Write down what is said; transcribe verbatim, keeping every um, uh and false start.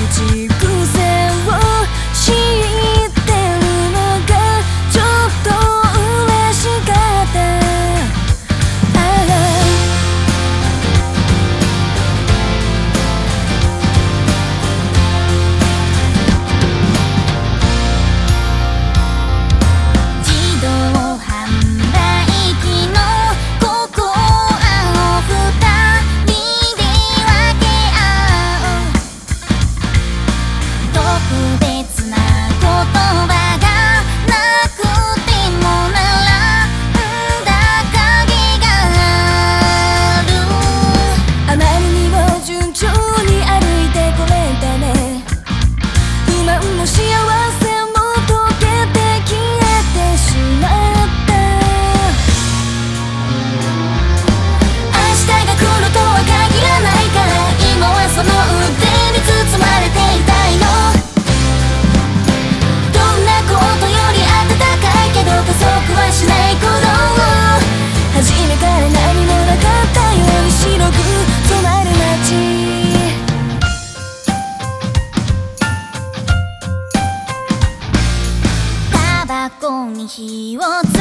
口癖を知ってるのがちょっと嬉しかった。あら自動販売機のココアを二人で分け合う特別な言葉がなくても並んだ影がある。あまりにも順調に歩いてこれたね。不満も幸せも溶けて消えてしまった。明日が来るとは限らないから、今はその腕に包まれていたいの。どんなことより暖かいけど加速はしない頃を、初めから何もなかったように白く染まる街。タバコに火をつ